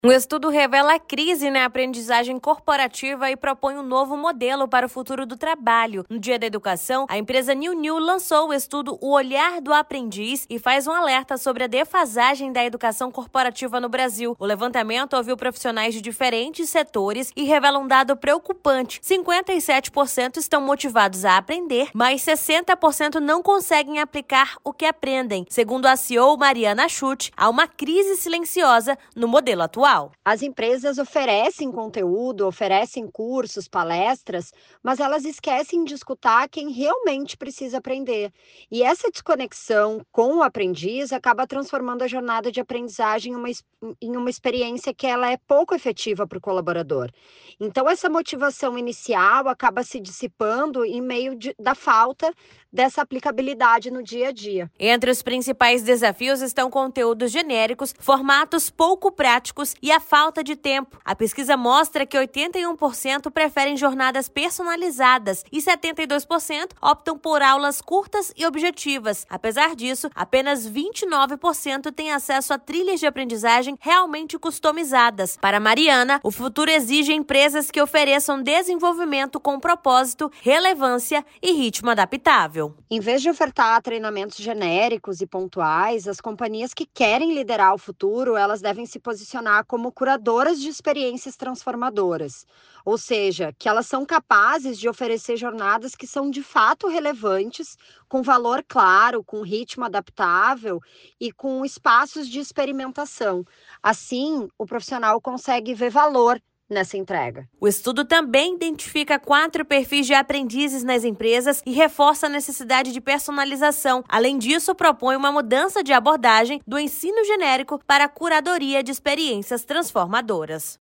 Um estudo revela a crise na aprendizagem corporativa e propõe um novo modelo para o futuro do trabalho. No Dia da Educação, a empresa New lançou o estudo O Olhar do Aprendiz e faz um alerta sobre a defasagem da educação corporativa no Brasil. O levantamento ouviu profissionais de diferentes setores e revela um dado preocupante. 57% estão motivados a aprender, mas 60% não conseguem aplicar o que aprendem. Segundo a CEO Mariana Schutt, há uma crise silenciosa no modelo atual. As empresas oferecem conteúdo, oferecem cursos, palestras, mas elas esquecem de escutar quem realmente precisa aprender. E essa desconexão com o aprendiz acaba transformando a jornada de aprendizagem em uma experiência que ela é pouco efetiva para o colaborador. Então, essa motivação inicial acaba se dissipando em meio da falta dessa aplicabilidade no dia a dia. Entre os principais desafios estão conteúdos genéricos, formatos pouco práticos e a falta de tempo. A pesquisa mostra que 81% preferem jornadas personalizadas e 72% optam por aulas curtas e objetivas. Apesar disso, apenas 29% têm acesso a trilhas de aprendizagem realmente customizadas. Para Mariana, o futuro exige empresas que ofereçam desenvolvimento com propósito, relevância e ritmo adaptável. Em vez de ofertar treinamentos genéricos e pontuais, as companhias que querem liderar o futuro, elas devem se posicionar como curadoras de experiências transformadoras. Ou seja, que elas são capazes de oferecer jornadas que são de fato relevantes, com valor claro, com ritmo adaptável e com espaços de experimentação. Assim, o profissional consegue ver valor nessa entrega. O estudo também identifica 4 perfis de aprendizes nas empresas e reforça a necessidade de personalização. Além disso, propõe uma mudança de abordagem do ensino genérico para a curadoria de experiências transformadoras.